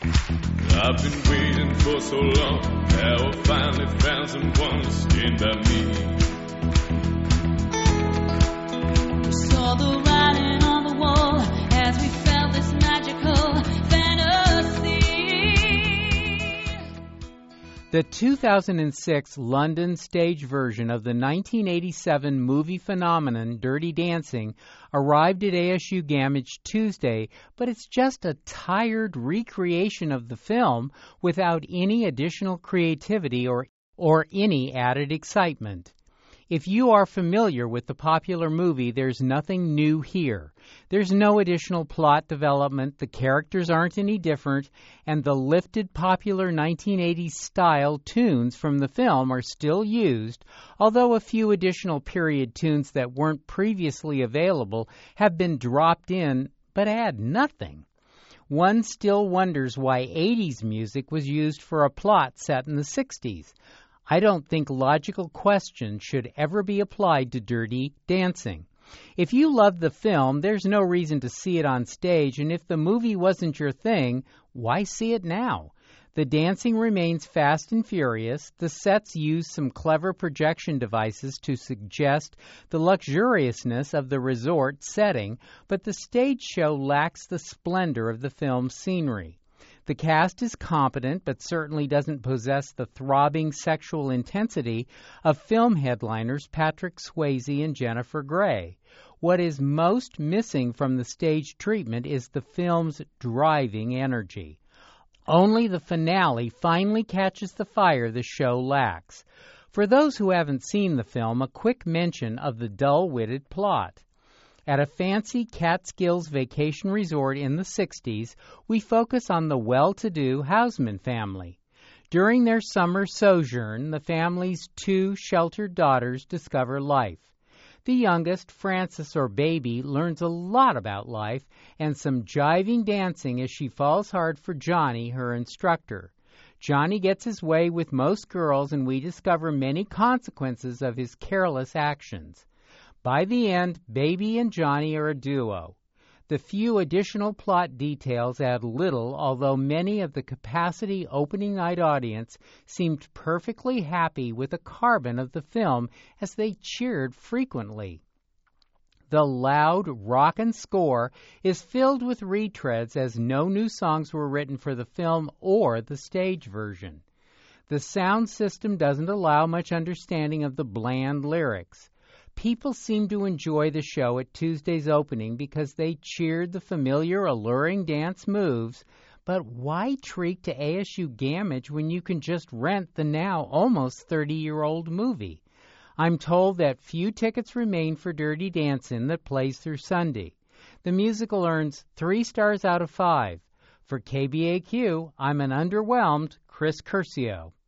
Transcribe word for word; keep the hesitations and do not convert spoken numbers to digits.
I've been waiting for so long. Now I finally found someone to stand by me. We saw the writing on the wall as we felt this magical fantasy. The two thousand six London stage version of the nineteen eighty-seven movie phenomenon Dirty Dancing arrived at A S U Gamage Tuesday, but it's just a tired recreation of the film without any additional creativity or, or any added excitement. If you are familiar with the popular movie, there's nothing new here. There's no additional plot development, the characters aren't any different, and the lifted popular nineteen eighties style tunes from the film are still used, although a few additional period tunes that weren't previously available have been dropped in but add nothing. One still wonders why eighties music was used for a plot set in the sixties. I don't think logical questions should ever be applied to Dirty Dancing. If you love the film, there's no reason to see it on stage, and if the movie wasn't your thing, why see it now? The dancing remains fast and furious. The sets use some clever projection devices to suggest the luxuriousness of the resort setting, but the stage show lacks the splendor of the film's scenery. The cast is competent, but certainly doesn't possess the throbbing sexual intensity of film headliners Patrick Swayze and Jennifer Grey. What is most missing from the stage treatment is the film's driving energy. Only the finale finally catches the fire the show lacks. For those who haven't seen the film, a quick mention of the dull-witted plot. At a fancy Catskills vacation resort in the sixties, we focus on the well-to-do Houseman family. During their summer sojourn, the family's two sheltered daughters discover life. The youngest, Frances or Baby, learns a lot about life and some jiving dancing as she falls hard for Johnny, her instructor. Johnny gets his way with most girls, and we discover many consequences of his careless actions. By the end, Baby and Johnny are a duo. The few additional plot details add little, although many of the capacity opening night audience seemed perfectly happy with the carbon of the film as they cheered frequently. The loud rockin' score is filled with retreads as no new songs were written for the film or the stage version. The sound system doesn't allow much understanding of the bland lyrics. People seem to enjoy the show at Tuesday's opening because they cheered the familiar, alluring dance moves, but why treat to A S U Gamage when you can just rent the now almost thirty-year-old movie? I'm told that few tickets remain for Dirty Dancing that plays through Sunday. The musical earns three stars out of five. For K B A Q, I'm an underwhelmed Chris Curcio.